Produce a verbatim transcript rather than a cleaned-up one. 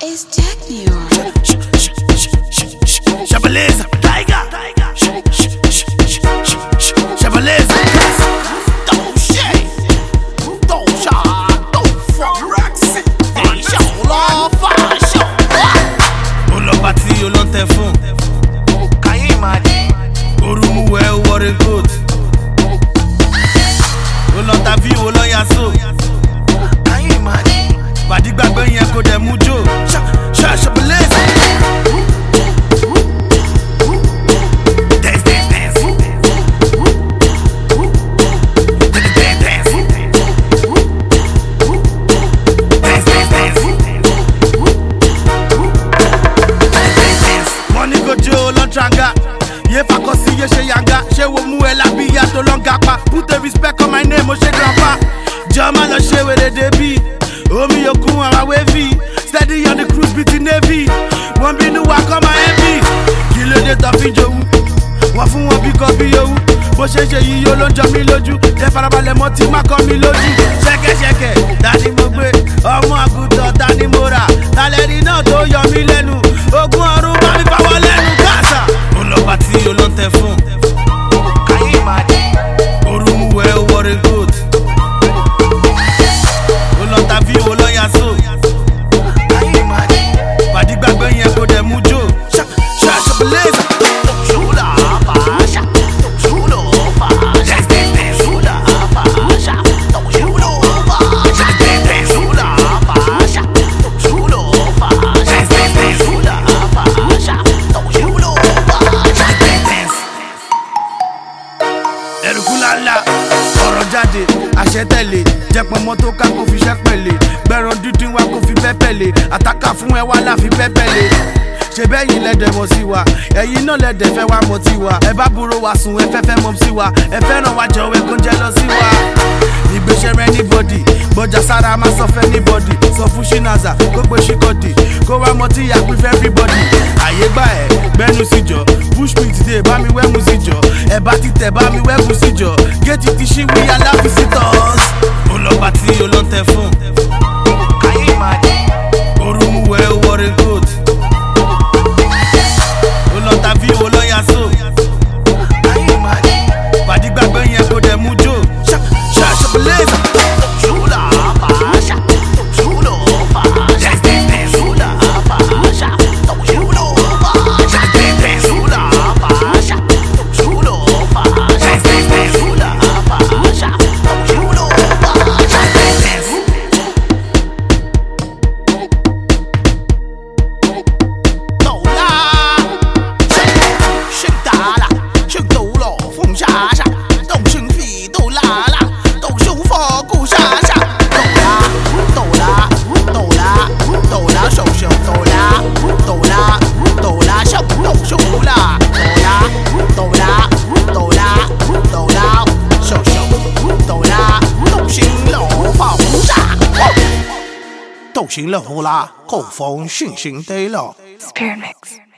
It's Jack New York. Shabaleza, Tiger. Shabaleza, don't shake, don't shot, don't fuck Roxy. Show love, show. Olopati, olonte fun. Can you imagine? Orumu well, what a good. Olontavi, olonyaso. Can you imagine? Badi gbagbe yen ko de mujo. Shabaleza. Tranga, ye fakosi ye she yanga, she wo mu ela biya to longa pa. Put the respect on my name, o she grandpa. Jama no she where they be. Omi yoku and wavy. Steady on the cruise beating navy. One be new walk on my M V. Kilo de tofi jowu. Wa fun won bi ko bi yowu. Bo she she yi yo lo njo mi loju. De farabale mo ti ma ko mi loju. Sheke sheke, dani mo gbe. Omo agutan tani mo ra. Taleri na to yo mi lenu. Ogun orun ba mi fa wo lenu. Olopati, olonte fun. Can you imagine? Orumu well, what a good. Olontavi, olonyaso. Can you imagine? Badi gbagbe yen ko de mujo. Shabaleza. Shula pasha, shula pasha. Shula pasha, shula pasha. Shula pasha, shula pasha. Shula pasha. Ẹ̀rùkúlálà ọ̀rọ̀ jáde àṣẹ tẹ̀lé jẹpọ̀ mọ́tò ká kó fi ṣẹ́ pẹ̀lẹ́ gbẹ̀rún dídín wa kó fi pẹ́pẹ́lẹ́ àtàkà fún ẹ wá láfi pẹ́pẹ́lẹ́ ṣe bẹ́yìn lẹ́dẹ̀ mọ̀ sí wa ẹ̀yin náà lẹ́dẹ̀ fẹ́ wá mọ̀ tí wa ẹ bá burú wa sùn ẹ fẹ́ fẹ́ mọ̀ sí wa ẹ fẹ́ràn wa jọ̀wọ́ ẹ kó jẹ́ lọ sí wa ìgbésẹ̀ rẹ anybody gbọ́jà sára má sọ fẹ́ anybody sọ fún ṣínáza kó pé ṣíkọ́dì kó wá mọ tí yàgbé fẹ́ everybody àyè gbà ẹ̀ gbẹ́nu síjọ push me today bá mi wẹ́mu síjọ ẹ̀ bá ti tẹ̀ bá mi wẹ́mu síjọ géètì ti ṣí wí aláfisítọ́s. Olopati, olonte fun. Can you imagine? Orumu well, what a good. Olontavi, olonyaso. Can you imagine? Badi gbagbe yen ko de mujo. Shabaleza. Shula pasha, shula pasha. Shula pasha, shula pasha. Shula pasha, shula pasha. Shula pasha, shula pasha. Dola, shake dala, shake dolo, feng sha sha, dong sheng fi do la la, dong shou fo gu sha sha. Dola, dola, dola, dola shou shou dola, dola, dola shou dong shou la, dola, dola, dola, dola shou shou dola, dong xing lo fo gu sha. 斗行了呼啦，后风讯行得了。 Spirit Mix.